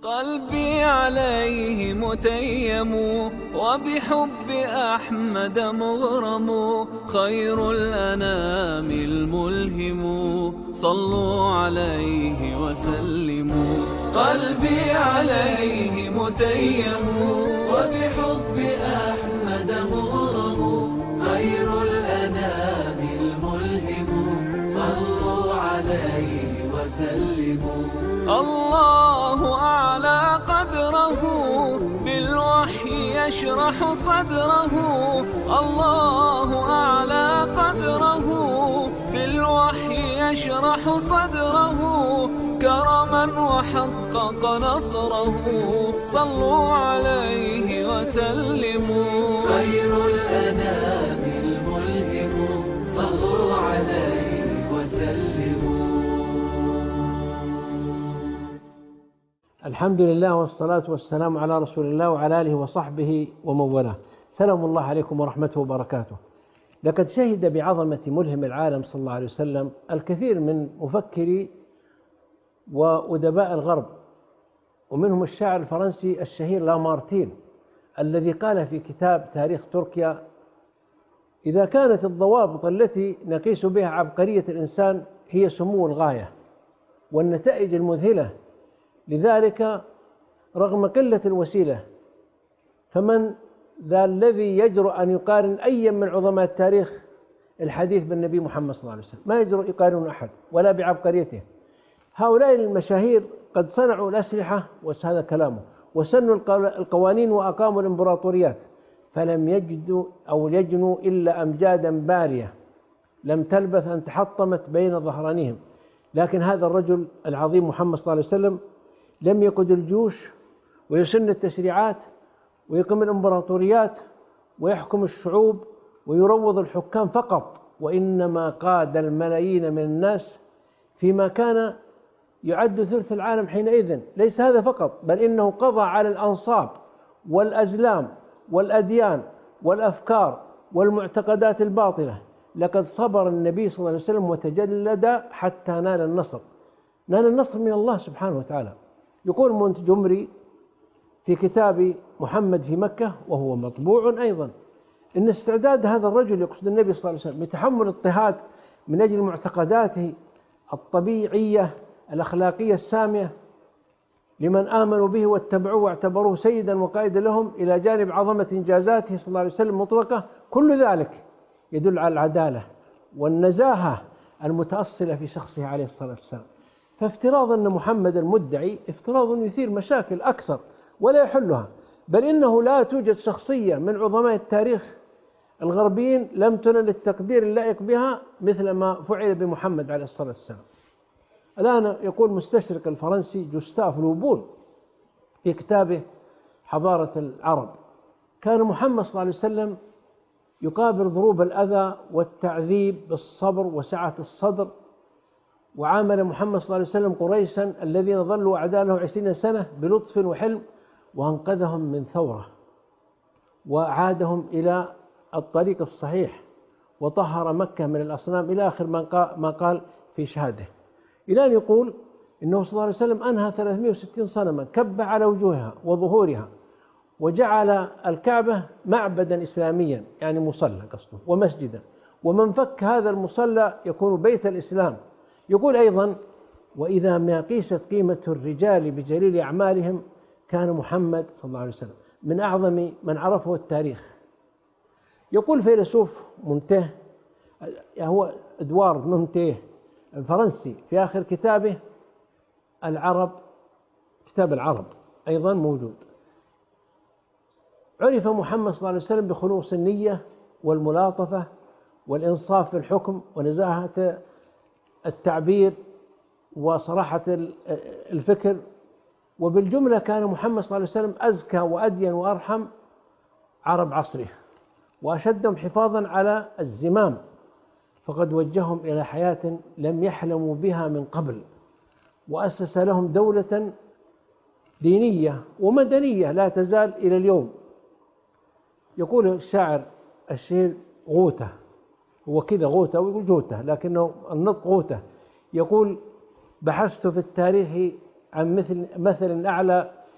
قلبي عليه متيم وبحب أحمد مغرم، خير الأنام الملهم، صلوا عليه وسلموا. قلبي عليه متيم وبحب أحمد مغرم، خير الأنام الملهم، صلوا عليه وسلموا. الله أعلى قدره بالوحي يشرح صدره، الله أعلى قدره بالوحي يشرح صدره، كرما وحقق نصره، صلوا عليه وسلموا. خير الأنام الملهم، صلوا عليه وسلموا. الحمد لله والصلاة والسلام على رسول الله وعلى آله وصحبه ومن والاه. سلام الله عليكم ورحمته وبركاته. لقد شهد بعظمة ملهم العالم صلى الله عليه وسلم الكثير من مفكري وأدباء الغرب، ومنهم الشاعر الفرنسي الشهير لامارتين الذي قال في كتاب تاريخ تركيا: إذا كانت الضوابط التي نقيس بها عبقرية الإنسان هي سمو الغاية والنتائج المذهلة، لذلك رغم قلة الوسيلة فمن ذا الذي يجرؤ أن يقارن أي من عظماء التاريخ الحديث بالنبي محمد صلى الله عليه وسلم؟ ما يجرؤ يقارن أحد ولا بعبقريته. هؤلاء المشاهير قد صنعوا الأسلحة، وهذا كلامه، وسنوا القوانين وأقاموا الإمبراطوريات، فلم يجدوا أو يجنوا إلا أمجادا بارية لم تلبث أن تحطمت بين ظهرانهم. لكن هذا الرجل العظيم محمد صلى الله عليه وسلم لم يقود الجيوش ويسن التشريعات ويقيم الإمبراطوريات ويحكم الشعوب ويروض الحكام فقط، وإنما قاد الملايين من الناس فيما كان يعد ثلث العالم حينئذ. ليس هذا فقط، بل إنه قضى على الأنصاب والأزلام والأديان والأفكار والمعتقدات الباطلة. لقد صبر النبي صلى الله عليه وسلم وتجلد حتى نال النصر، نال النصر من الله سبحانه وتعالى. يقول مونتجومري في كتاب محمد في مكة، وهو مطبوع أيضا، إن استعداد هذا الرجل، يقصد النبي صلى الله عليه وسلم، لتحمل الاضطهاد من أجل معتقداته الطبيعية الأخلاقية السامية لمن آمنوا به واتبعوه واعتبروه سيدا وقائدا لهم، إلى جانب عظمة إنجازاته صلى الله عليه وسلم مطلقة، كل ذلك يدل على العدالة والنزاهة المتأصلة في شخصه عليه الصلاة والسلام. فافتراض أن محمد المدعي افتراض يثير مشاكل أكثر ولا يحلها، بل إنه لا توجد شخصية من عظماء التاريخ الغربيين لم تنل التقدير اللائق بها مثل ما فعل بمحمد عليه الصلاة والسلام. الآن يقول مستشرق الفرنسي جوستاف لوبون في كتابه حضارة العرب: كان محمد صلى الله عليه وسلم يقابل ضروب الأذى والتعذيب بالصبر وسعة الصدر، وعامل محمد صلى الله عليه وسلم قريشا الذين ظلوا أعداء له 20 سنة بلطف وحلم، وأنقذهم من ثورة وعادهم إلى الطريق الصحيح، وطهر مكة من الأصنام، إلى آخر ما قال في شهاده. إلى أن يقول إنه صلى الله عليه وسلم أنهى 360 صنما كب على وجوهها وظهورها، وجعل الكعبة معبدا إسلاميا، يعني مصلى قصده، ومسجدا، ومن فك هذا المصلى يكون بيت الإسلام. يقول أيضا: وإذا ما قيست قيمة الرجال بجليل أعمالهم كان محمد صلى الله عليه وسلم من أعظم من عرفه التاريخ. يقول فيلسوف مونتيه، هو إدوارد مونتيه الفرنسي، في آخر كتابه العرب، كتاب العرب أيضا موجود: عرف محمد صلى الله عليه وسلم بخلوص النية والملاطفة والإنصاف في الحكم ونزاهة التعبير وصراحة الفكر، وبالجملة كان محمد صلى الله عليه وسلم أزكى وأدين وأرحم عرب عصره، وأشدهم حفاظا على الزمام، فقد وجههم إلى حياة لم يحلموا بها من قبل، وأسس لهم دولة دينية ومدنية لا تزال إلى اليوم. يقول الشاعر الشهير غوته، هو كذا غوته ويقول جوته لكنه النطق غوته، يقول: بحثت في التاريخ عن مثل أعلى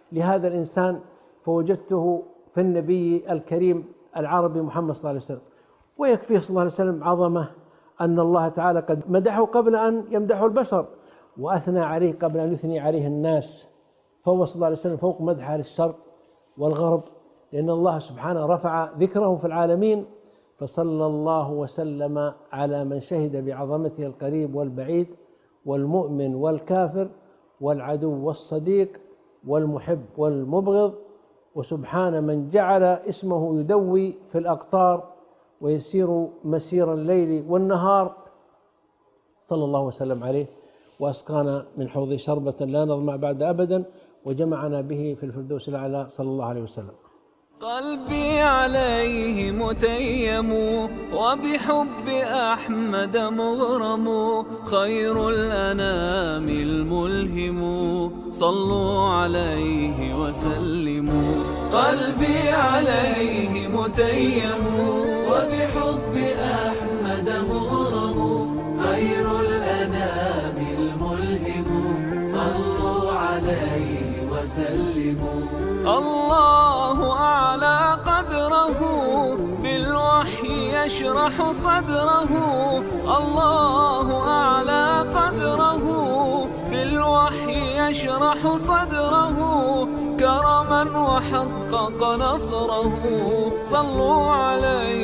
لهذا الإنسان فوجدته في النبي الكريم العربي محمد صلى الله عليه وسلم. ويكفيه صلى الله عليه وسلم عظمة أن الله تعالى قد مدحه قبل أن يمدحه البشر، وأثنى عليه قبل أن يثني عليه الناس، فهو صلى الله عليه وسلم فوق مدح أهل الشرق والغرب، لأن الله سبحانه رفع ذكره في العالمين. فصلى الله وسلم على من شهد بعظمته القريب والبعيد والمؤمن والكافر والعدو والصديق والمحب والمبغض، وسبحان من جعل اسمه يدوي في الأقطار ويسير مسير الليل والنهار. صلى الله وسلم عليه وأسقانا من حوض شربة لا نظمأ بعد أبدا، وجمعنا به في الفردوس الأعلى صلى الله عليه وسلم. قلبي عليه متيم وبحب أحمد مغرم، خير الأنام الملهم، صلوا عليه وسلموا. قلبي عليه متيم وبحب أحمد مغرم، خير الأنام الملهم، صلوا عليه وسلموا. الله أعلى قدره بالوحي يشرح صدره، الله أعلى قدره بالوحي يشرح صدره، كرما وحقق نصره، صلوا عليه